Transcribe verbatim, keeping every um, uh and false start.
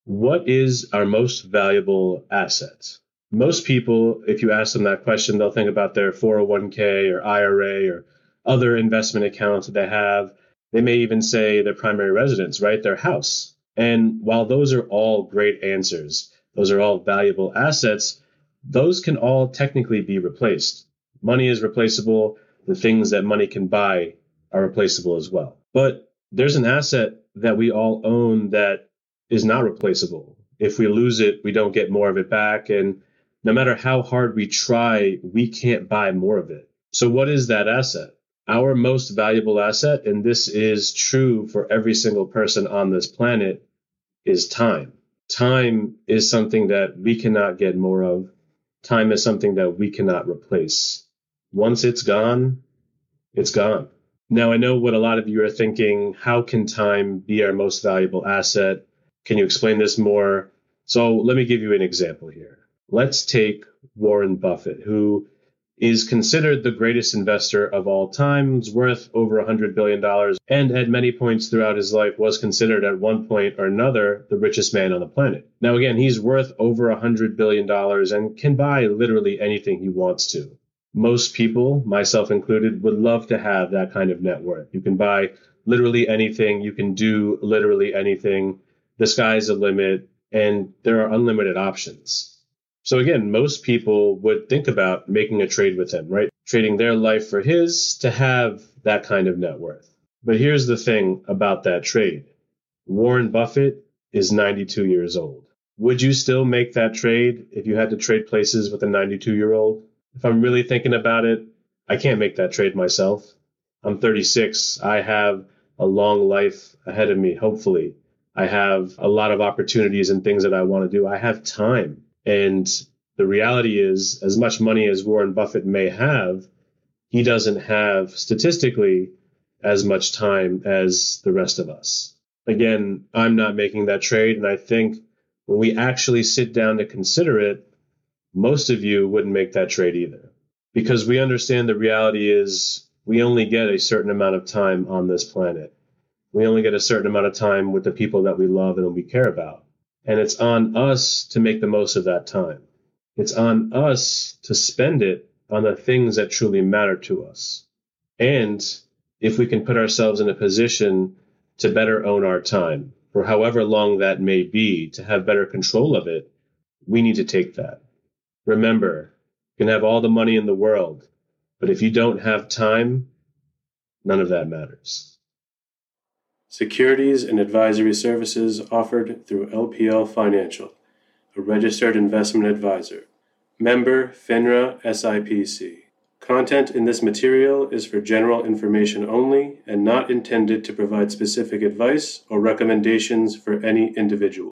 What is our most valuable asset? Most people, if you ask them that question, they'll think about their four oh one k or I R A or other investment accounts that they have. They may even say their primary residence, right? Their house. And while those are all great answers, those are all valuable assets, those can all technically be replaced. Money is replaceable. The things that money can buy are replaceable as well. But there's an asset that we all own that is not replaceable. If we lose it, we don't get more of it back. And no matter how hard we try, we can't buy more of it. So what is that asset? Our most valuable asset, and this is true for every single person on this planet, is time. Time is something that we cannot get more of. Time is something that we cannot replace. Once it's gone, it's gone. Now, I know what a lot of you are thinking. How can time be our most valuable asset? Can you explain this more? So let me give you an example here. Let's take Warren Buffett, who is considered the greatest investor of all time. He's worth over one hundred billion dollars, and at many points throughout his life was considered at one point or another the richest man on the planet. Now, again, he's worth over one hundred billion dollars and can buy literally anything he wants to. Most people, myself included, would love to have that kind of net worth. You can buy literally anything. You can do literally anything. The sky's the limit, and there are unlimited options. So again, most people would think about making a trade with him, right? Trading their life for his to have that kind of net worth. But here's the thing about that trade. Warren Buffett is ninety-two years old. Would you still make that trade if you had to trade places with a ninety-two-year-old? If I'm really thinking about it, I can't make that trade myself. I'm thirty-six. I have a long life ahead of me, hopefully. I have a lot of opportunities and things that I want to do. I have time. And the reality is, as much money as Warren Buffett may have, he doesn't have statistically as much time as the rest of us. Again, I'm not making that trade. And I think when we actually sit down to consider it, most of you wouldn't make that trade either. Because we understand the reality is we only get a certain amount of time on this planet. We only get a certain amount of time with the people that we love and we care about. And it's on us to make the most of that time. It's on us to spend it on the things that truly matter to us. And if we can put ourselves in a position to better own our time, for however long that may be, to have better control of it, we need to take that. Remember, you can have all the money in the world, but if you don't have time, none of that matters. Securities and advisory services offered through L P L Financial, a registered investment advisor. Member FINRA S I P C. Content in this material is for general information only and not intended to provide specific advice or recommendations for any individual.